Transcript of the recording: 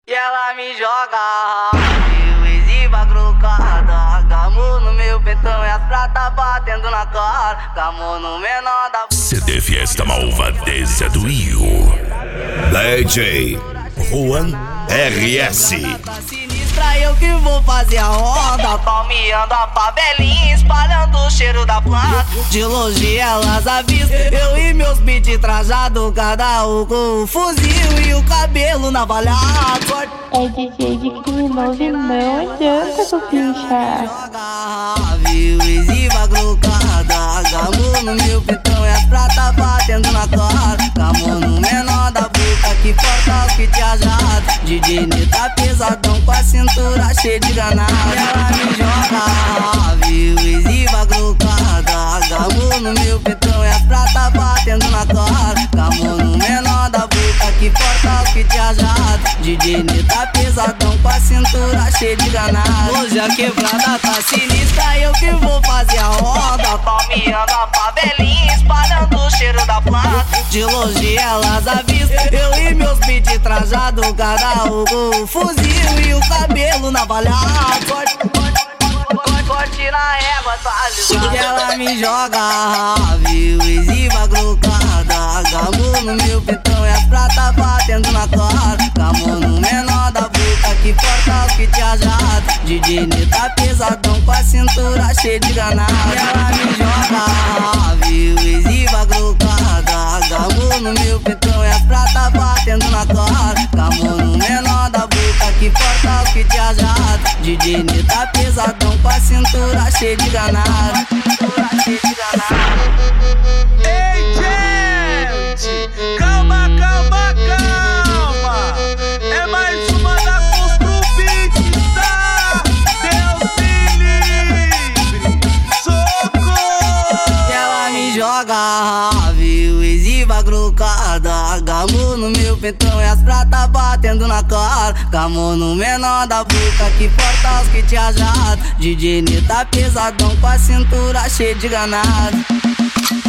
E ela me joga, eu exiba grocada. Gamou no meu pentão e as pratas batendo na cara. Gamou no menor da CD Fiesta Malvadeza do Rio. DJ Juan RS. Eu que vou fazer a onda, palmeando a favelinha, espalhando o cheiro da planta. De longe elas avisam, eu e meus beat trajados, cada um com o fuzil e o cabelo na balhada. É DJ de criminoso, não adianta com picha. Viu, exiba grocada, gamou no meu pentão e as pratas batendo na cara. Gamou no menor da boca que corta os que te ajada. DJ Neta pesadão com a cintura cheia de granada. Ela me joga, viu, exiba grocada. Gamou no meu pentão e as pratas batendo na cara. Gamou no menor da boca que corta os que te ajada. DJ Neta pesadão com a cintura cheia de granada. Hoje a quebrada tá sinistra, eu que vou fazer a onda, palmeando a favelinha, espalhando o cheiro da planta. De longe elas avisam, eu e meus beat trajados, cada um com o fuzil e o cabelo na balhada. Corte na égua, tá ligado? Ela me joga, viu, exiba grocada. Gamou no meu pentão e as pratas batendo na cara. Gamou no menor da boca que corta os que te ajada. DJ Neta pesadão com a cintura cheia de granada. Ela me joga, viu, exiba grocada. Gamou no meu pentão e as pratas batendo na cara. Gamou no menor da boca que corta os que te ajada. DJ Neta pesadão com a cintura cheia de granada. Ei, gente, calma, calma, calma. É mais uma da Constru Beats, tá? Deus me livre, socorro. E ela me joga, viu, exiba grocada. Gamou no meu pentão e as pratas batendo na cara. Gamou no menor da boca que porta os que te ajada. DJ Neta pesadão com a cintura cheia de granada.